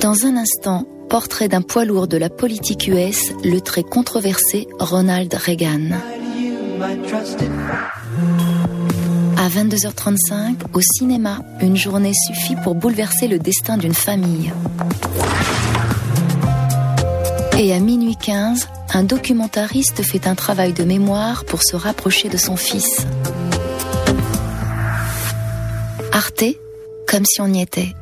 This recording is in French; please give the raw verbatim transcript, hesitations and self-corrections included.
Dans un instant, portrait d'un poids lourd de la politique U S, le très controversé Ronald Reagan. À vingt-deux heures trente-cinq, au cinéma, une journée suffit pour bouleverser le destin d'une famille. Et à minuit quinze, un documentariste fait un travail de mémoire pour se rapprocher de son fils. Arte, comme si on y était.